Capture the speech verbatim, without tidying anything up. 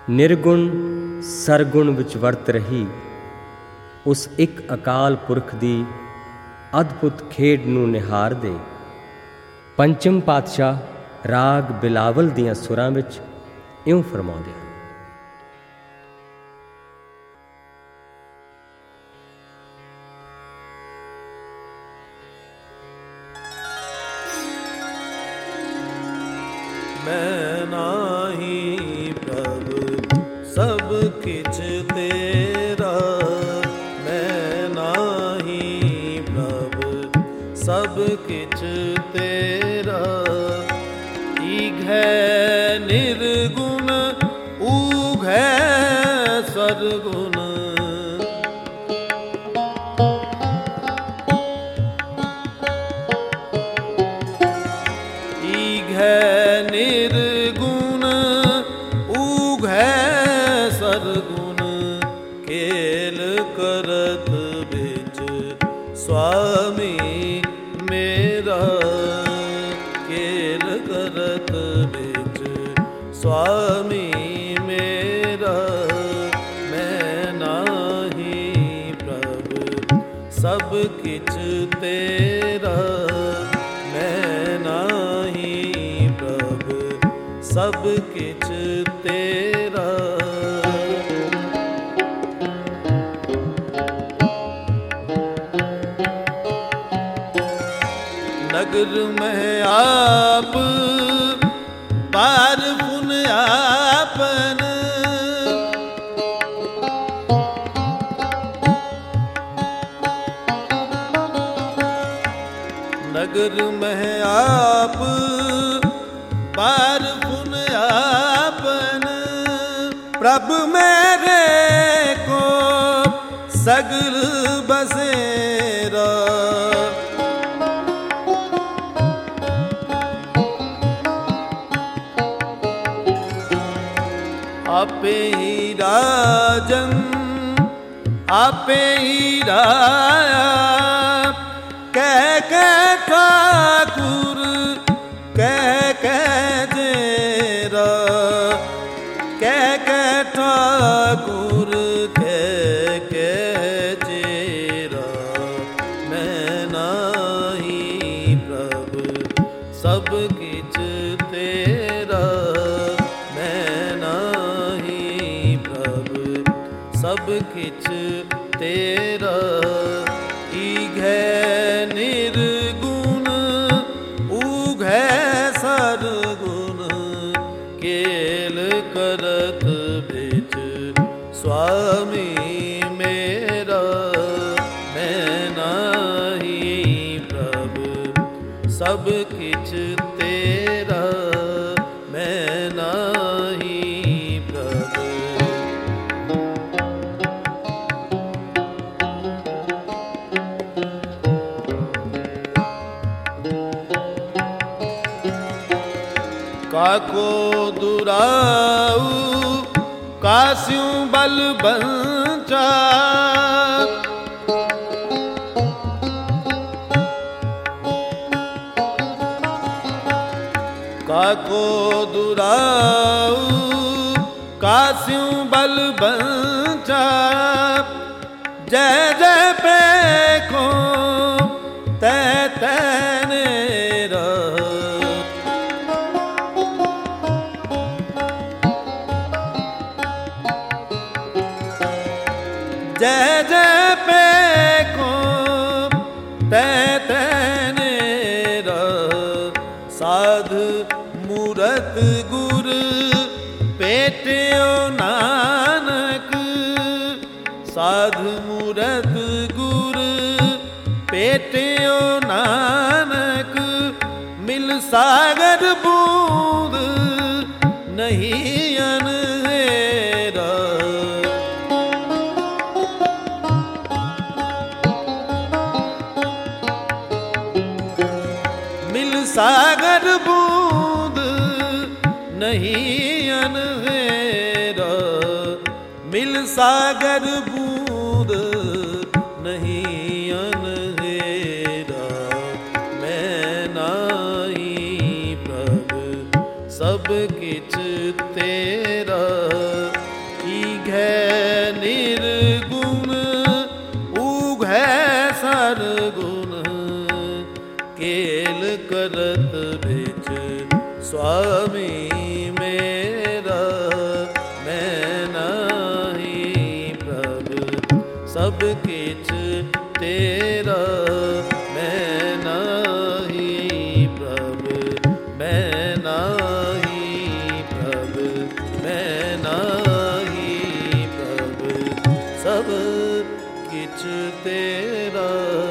ਨਿਰਗੁਣ ਸਰਗੁਣ ਵਿੱਚ ਵਰਤ ਰਹੀ ਉਸ ਇੱਕ ਅਕਾਲ ਪੁਰਖ ਦੀ ਅਦਭੁਤ ਖੇਡ ਨੂੰ ਨਿਹਾਰਦੇ ਪੰਚਮ ਪਾਤਸ਼ਾਹ ਰਾਗ ਬਿਲਾਵਲ ਦੀਆਂ ਸੁਰਾਂ ਵਿੱਚ ਇਉਂ ਫਰਮਾਉਂਦੇ ਹਨ। ਮੈਂ ਨਾਹੀ ਪ੍ਰਭ ਸਭ ਕਿਛ ਤੇਰਾ, ਮੈਂ ਨਾਹੀ ਪ੍ਰਭ ਸਭ ਕਿਛ ਤੇਰਾ। ਈਘੈ ਨਿਰਗੁਣ ਊਘੈ ਸਰਗੁਣ, ਈਘੈ ਨਿਰਗੁਣ ਊਘੈ ਸਰਗੁਣ। ਖੇਲ ਕਰਤ ਵਿੱਚ ਸੁਆਮੀ ਮੇਰਾ, ਖੇਲ ਕਰਤ ਵਿੱਚ ਸੁਆਮੀ ਮੇਰਾ। ਮੈਂ ਨਾਹੀ ਪ੍ਰਭ ਸਭ ਕਿਛ ਤੇਰਾ, ਮੈਂ ਨਾਹੀ ਪ੍ਰਭ ਸਭ ਕਿਛ ਤੇਰਾ। ਨਗਰ ਮਹਿ ਆਪ ਬਾਰ ਪੁਨ ਆਪਨ, ਨਗਰ ਮਹਿ ਆਪ ਬਾਰ ਪੁਨ ਆਪਨ। ਪ੍ਰਭ ਮੇਰੇ ਕੋ ਸਗਲ ਬਸੇਰਾ, ਆਪੇ ਹੀ ਰਾਜਨ ਆਪੇ ਹੀ ਰਾਇਆ। ਕਹਿ ਕਹਿ ਠਾਕੁਰ ਕਹਿ ਕਹਿ ਜੇਰਾ, ਕਹਿ ਕਹਿ ਠਾਕੁਰ ਕਹਿ ਕਹਿ ਜੇਰਾ। ਮੈਂ ਨਾਹੀ ਪ੍ਰਭ ਸਭ ਕਿਛ ਤੇਰਾ, ਮੈਂ ਨਾਹੀ ਪ੍ਰਭ ਸਭ ਕਿਛ ਤੇਰਾ। ਈਘੈ ਨਿਰਗੁਣ ਊਘੈ ਸਰਗੁਣ, ਖੇਲ ਕਰਤ ਵਿੱਚ ਸੁਆਮੀ ਮੇਰਾ। ਮੈਂ ਨਾਹੀ ਪ੍ਰਭ ਸਭ ਕਿਛ ਤੇਰਾ, ਮੈਂ ਨਾਹੀ ਪ੍ਰਭ। ਕਾਕੋ ਦੁਰਾਉ ਕਾਸਿਉ ਬਲ ਬੰਚਾ, ਕਾਕੋ ਦੁਰਾਉ ਕਾਸਿਉ ਬਲ ਬੰਚਾ। ਜੈ ਜੈ ਪੇਖੋ ਤੈ ਤੈ ਨੇਰਾ, ਜੈ ਜੈ ਪੇਖੋ ਤੈ ਤੈ ਨੇਰਾ। ਸਾਧ ਮੂਰਤ ਗੁਰ ਭੇਟਿਓ ਨਾਨਕ, ਸਾਧ ਮੂਰਤ ਗੁਰ ਭੇਟਿਓ ਨਾਨਕ। ਮਿਲ ਸਾਗਰ ਬੂੰਦ ਨਹੀਂ ਅਨਹੇਰਾ, ਮਿਲ ਸਾਗਰ ਬੂੰਦ ਨਹੀਂ ਅਨਹੇਰਾ। ਮਿਲ ਸਾਗਰ ਬੂੰਦ ਨਹੀਂ ਅਨਹੇਰਾ। ਮੈਂ ਨਾਹੀ ਪ੍ਰਭ ਸਭ ਕਿਛ ਤੇਰਾ, दिघै निर्गुण उघै सरगुण केल करत बिच स्वामी मेरा मैं नाही प्रभु सब किछ तेरा मैं नाही प्रभु मैं नाही प्रभु मैं नाही प्रभु सब किछ तेरा।